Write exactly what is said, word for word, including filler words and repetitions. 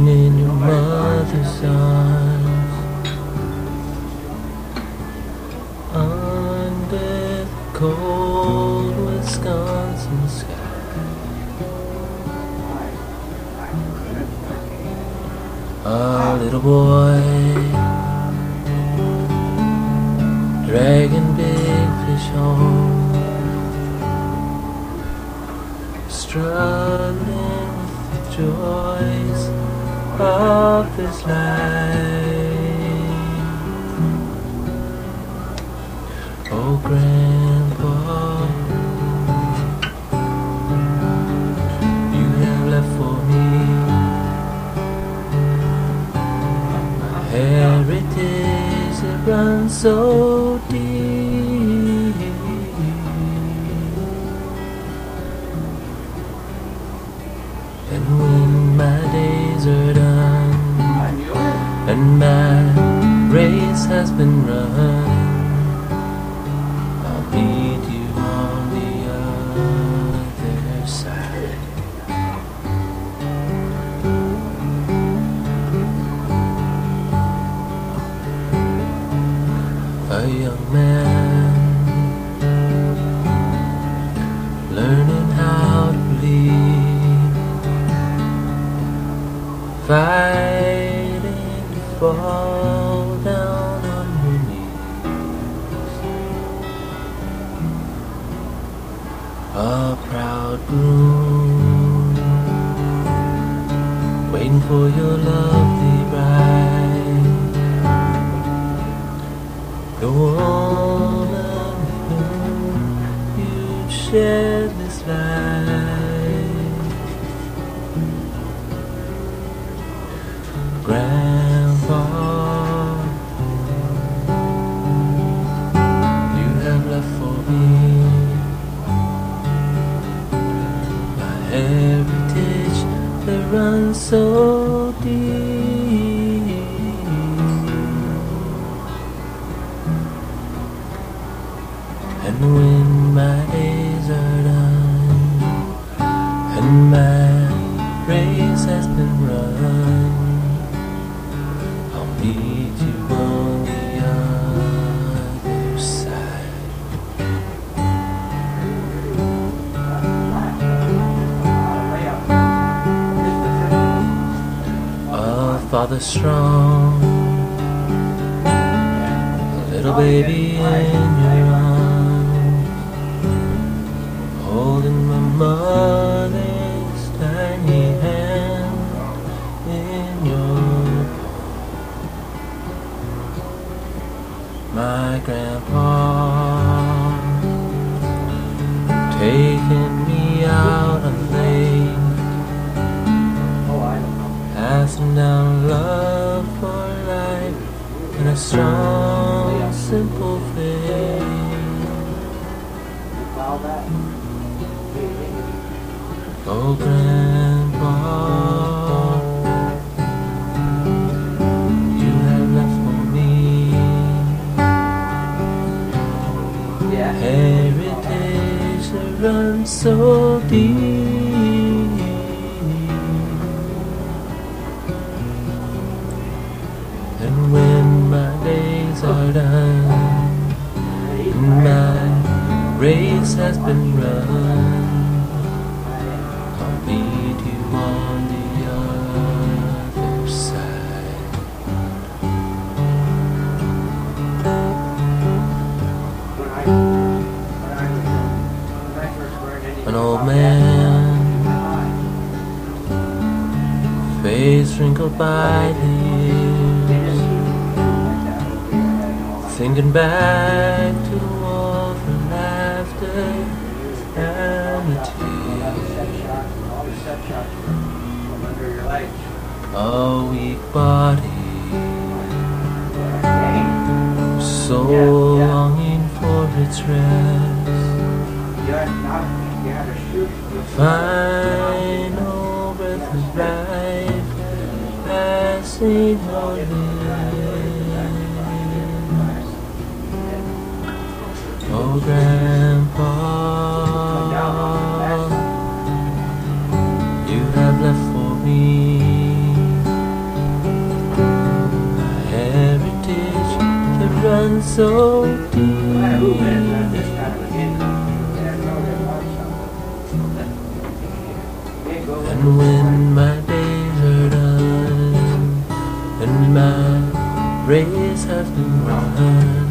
in your mother's arms, under the cold Wisconsin sky. A little boy dragging big fish home, struggling with the joys of this life. Oh, Grandpa, you have left for me heritage that runs so deep, and when my days are done and my race has been run, I'll meet you on the other side. A young man learning how to believe, fighting to fall down on your knees. A proud groom waiting for your lovely bride, the woman with whom you'd share this life. Grandpa, you have left for me my heritage that runs so deep, and when my days are done and my race has been run, I'll meet you on the other side. A father strong, a little baby in your arms, holding my mother's tiny hand in your palm. My grandpa taking me out on the lake, passing down love for life and a strong, simple faith. Oh, Grandpa, you have left for me heritage that runs so deep, and when my days are done and my race has been run, I'll meet you on the other side. An old man, face wrinkled by the years, thinking back to all the laughter and the tears. A weak body, soul longing for its rest, the final breath of life passing on lips. Oh, Grandpa, you have left for me in so deep. And when my days are done and my race has been run,